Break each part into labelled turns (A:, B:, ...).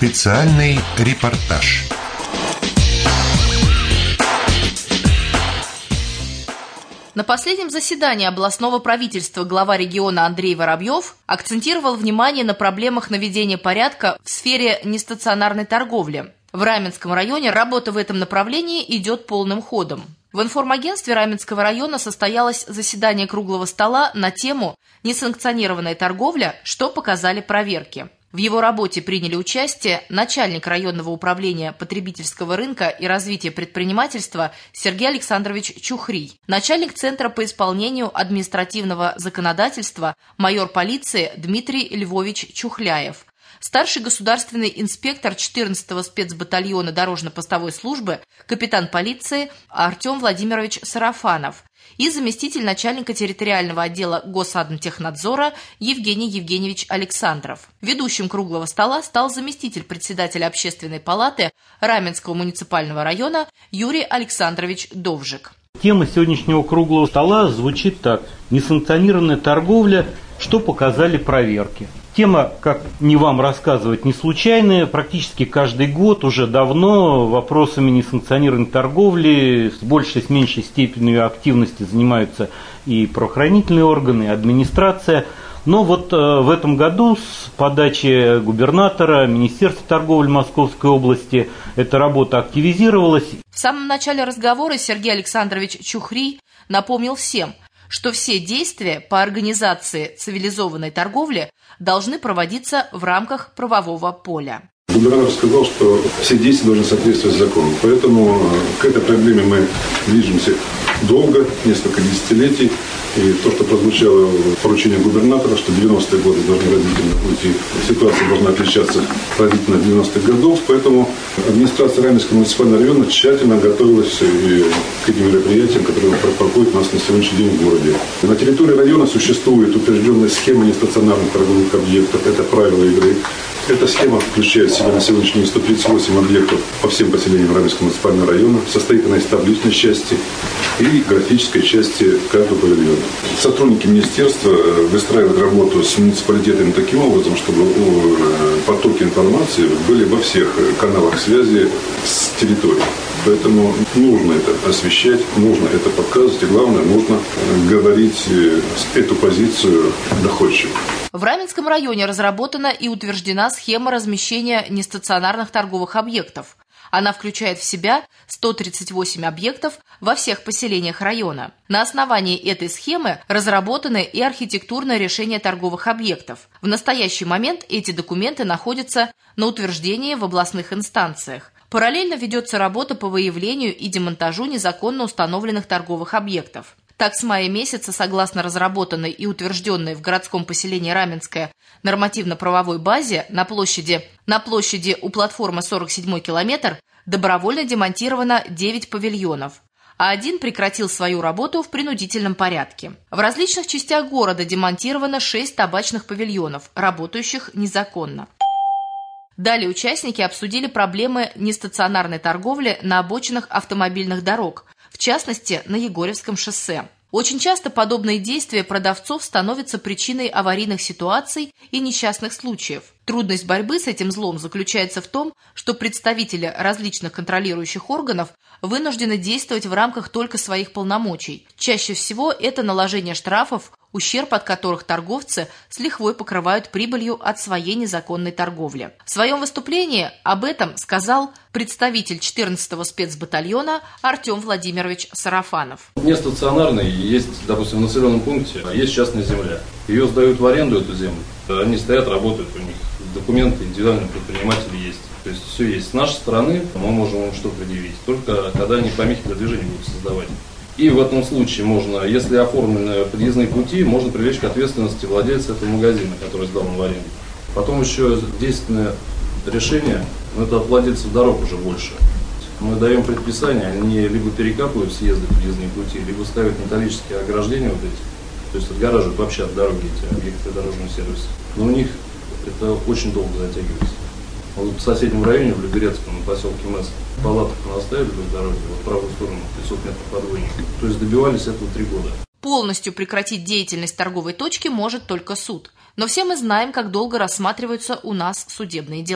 A: Специальный репортаж.
B: На последнем заседании областного правительства глава региона Андрей Воробьев акцентировал внимание на проблемах наведения порядка в сфере нестационарной торговли. В Раменском районе работа в этом направлении идет полным ходом. В информагентстве Раменского района состоялось заседание круглого стола на тему «Несанкционированная торговля. Что показали проверки?». В его работе приняли участие начальник районного управления потребительского рынка и развития предпринимательства Сергей Александрович Чухрий, начальник Центра по исполнению административного законодательства майор полиции Дмитрий Львович Чухляев, старший государственный инспектор 14-го спецбатальона дорожно-постовой службы капитан полиции Артем Владимирович Сарафанов и заместитель начальника территориального отдела Госадмтехнадзора Евгений Евгеньевич Александров. Ведущим круглого стола стал заместитель председателя Общественной палаты Раменского муниципального района Юрий Александрович Довжик.
C: Тема сегодняшнего круглого стола звучит так: несанкционированная торговля, что показали проверки. Тема, как не вам рассказывать, не случайная. Практически каждый год уже давно вопросами несанкционированной торговли с большей, с меньшей степенью активности занимаются и правоохранительные органы, и администрация. Но вот в этом году с подачи губернатора, Министерства торговли Московской области эта работа активизировалась.
B: В самом начале разговора Сергей Александрович Чухрий напомнил всем, что все действия по организации цивилизованной торговли должны проводиться в рамках правового поля.
D: Губернатор сказал, что все действия должны соответствовать закону. Поэтому к этой проблеме мы движемся долго, несколько десятилетий. И то, что прозвучало в поручении губернатора, что 90-е годы должны разительно уйти, ситуация должна отличаться разительно от 90-х годов. Поэтому администрация Раменского муниципального района тщательно готовилась к этим мероприятиям, которые проходят у нас на сегодняшний день в городе. На территории района существует утвержденная схема нестационарных торговых объектов. Это правила игры. Эта схема включает в себя на сегодняшний день 138 объектов по всем поселениям Раменского муниципального района. Состоит она из табличной части и графической части каждого павильона. Сотрудники министерства выстраивают работу с муниципалитетами таким образом, чтобы потоки информации были во всех каналах связи с территорией. Поэтому нужно это освещать, нужно это показывать, и главное, нужно говорить эту позицию доходчиво.
B: В Раменском районе разработана и утверждена схема размещения нестационарных торговых объектов. Она включает в себя 138 объектов во всех поселениях района. На основании этой схемы разработаны и архитектурное решение торговых объектов. В настоящий момент эти документы находятся на утверждении в областных инстанциях. Параллельно ведется работа по выявлению и демонтажу незаконно установленных торговых объектов. Так, с мая месяца, согласно разработанной и утвержденной в городском поселении Раменское нормативно-правовой базе на площади у платформы 47-й километр добровольно демонтировано 9 павильонов, а один прекратил свою работу в принудительном порядке. В различных частях города демонтировано 6 табачных павильонов, работающих незаконно. Далее участники обсудили проблемы нестационарной торговли на обочинах автомобильных дорог, в частности, на Егорьевском шоссе. Очень часто подобные действия продавцов становятся причиной аварийных ситуаций и несчастных случаев. Трудность борьбы с этим злом заключается в том, что представители различных контролирующих органов вынуждены действовать в рамках только своих полномочий. Чаще всего это наложение штрафов, ущерб от которых торговцы с лихвой покрывают прибылью от своей незаконной торговли. В своем выступлении об этом сказал представитель 14-го спецбатальона Артем Владимирович Сарафанов.
E: Нестационарный есть, допустим, в населенном пункте есть частная земля. Ее сдают в аренду, эту землю. Они стоят, работают, у них документы, индивидуальные предприниматели есть. То есть все есть. С нашей стороны мы можем им что предъявить, только когда они помехи для движения будут создавать. И в этом случае можно, если оформлены подъездные пути, можно привлечь к ответственности владельца этого магазина, который сдал в аренду. Потом еще действенное решение, но это от владельцев дорог уже больше. Мы даем предписание, они либо перекапывают съезды подъездные пути, либо ставят металлические ограждения вот эти, то есть отгораживают вообще от дороги эти объекты дорожного сервиса. Но у них это очень долго затягивается. Вот в соседнем районе, в Люберецком, на поселке МЭС, палаток наставили вдоль дороги, в правую сторону, 500 метров подвойник. То есть добивались этого 3 года.
B: Полностью прекратить деятельность торговой точки может только суд. Но все мы знаем, как долго рассматриваются у нас судебные дела.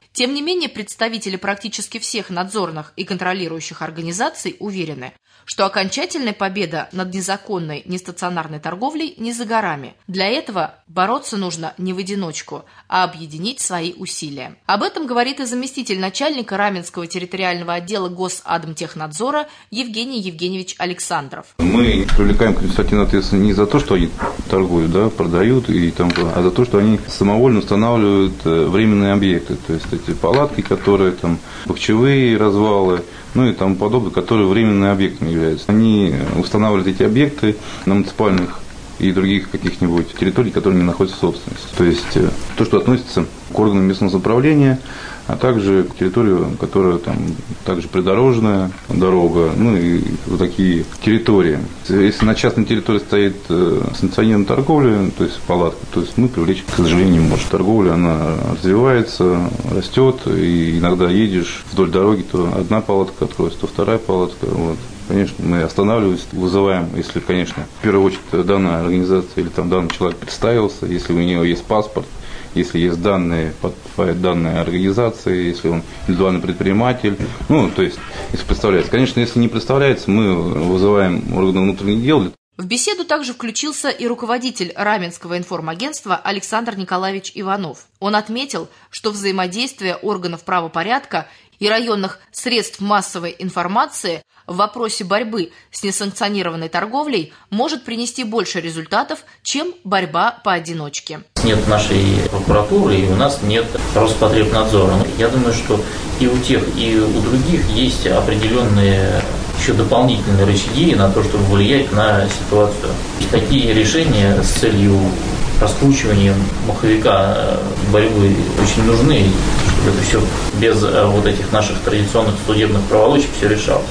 B: Тем не менее, представители практически всех надзорных и контролирующих организаций уверены, что окончательная победа над незаконной нестационарной торговлей не за горами. Для этого бороться нужно не в одиночку, а объединить свои усилия. Об этом говорит и заместитель начальника Раменского территориального отдела Госадмтехнадзора Евгений Евгеньевич Александров.
F: Мы привлекаем к административной ответственности не за то, что они торгуют, продают, а за то, что они самовольно устанавливают временные объекты, то есть эти палатки, которые бахчевые развалы, и тому подобное, которые временными объектами являются. Они устанавливают эти объекты на муниципальных и других каких-нибудь территорий, которые не находятся в собственности. То есть то, что относится к органам местного самоуправления, а также к территории, которая также придорожная дорога, и вот такие территории. Если на частной территории стоит санкционированная торговля, то есть палатка, то есть мы привлечь, к сожалению, не можем. Торговля, она развивается, растет, и иногда едешь вдоль дороги, то одна палатка откроется, то вторая палатка. Конечно, мы останавливаемся, вызываем, если, конечно, в первую очередь данная организация или данный человек представился, если у него есть паспорт, если есть данные, подтверждают данные организации, если он индивидуальный предприниматель, то есть, если представляется. Конечно, если не представляется, мы вызываем органы внутренних дел.
B: В беседу также включился и руководитель Раменского информагентства Александр Николаевич Иванов. Он отметил, что взаимодействие органов правопорядка и районных средств массовой информации в вопросе борьбы с несанкционированной торговлей может принести больше результатов, чем борьба поодиночке.
G: Нет нашей прокуратуры, и у нас нет Роспотребнадзора. Я думаю, что и у тех, и у других есть определенные еще дополнительные рычаги на то, чтобы влиять на ситуацию. И такие решения с целью раскручивания маховика борьбы очень нужны, чтобы это все без этих наших традиционных судебных проволочек все решалось.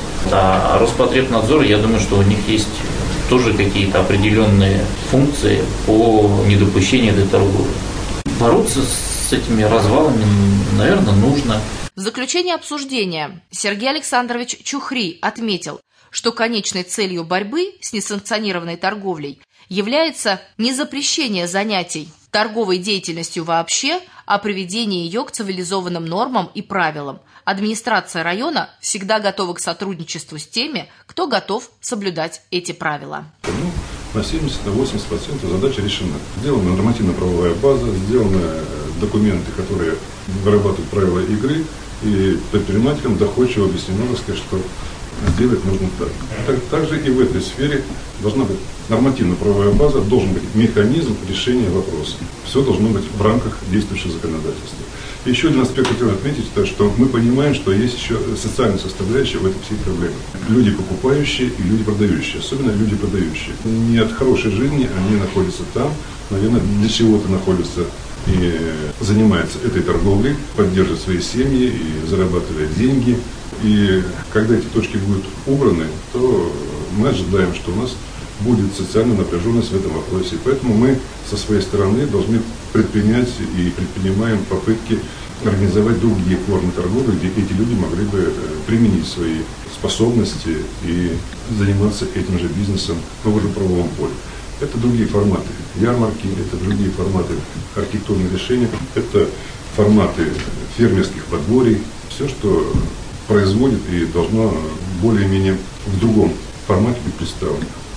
G: А Роспотребнадзор, я думаю, что у них есть тоже какие-то определенные функции по недопущению этой торговли. Бороться с этими развалами, наверное, нужно.
B: В заключение обсуждения Сергей Александрович Чухри отметил, что конечной целью борьбы с несанкционированной торговлей является не запрещение занятий торговой деятельностью вообще, а приведение ее к цивилизованным нормам и правилам. Администрация района всегда готова к сотрудничеству с теми, кто готов соблюдать эти правила.
D: На 70-80% задача решена. Сделана нормативно-правовая база, сделаны документы, которые вырабатывают правила игры, и предпринимателям доходчиво объяснено, что делать нужно так. Также и в этой сфере должна быть нормативно-правовая база, должен быть механизм решения вопроса. Все должно быть в рамках действующего законодательства. И еще один аспект хотел отметить, что мы понимаем, что есть еще социальная составляющая в этой всей проблеме. Люди покупающие и люди продающие, особенно люди продающие. Не от хорошей жизни они находятся там, наверное, для чего-то находятся и занимаются этой торговлей, поддерживают свои семьи и зарабатывают деньги. И когда эти точки будут убраны, то мы ожидаем, что у нас будет социальная напряженность в этом вопросе. И поэтому мы со своей стороны должны предпринять и предпринимаем попытки организовать другие формы торговли, где эти люди могли бы применить свои способности и заниматься этим же бизнесом на уже правовом поле. Это другие форматы ярмарки, это другие форматы архитектурных решений, это форматы фермерских подворий, все, что производит и должно более-менее в другом формате быть представлено.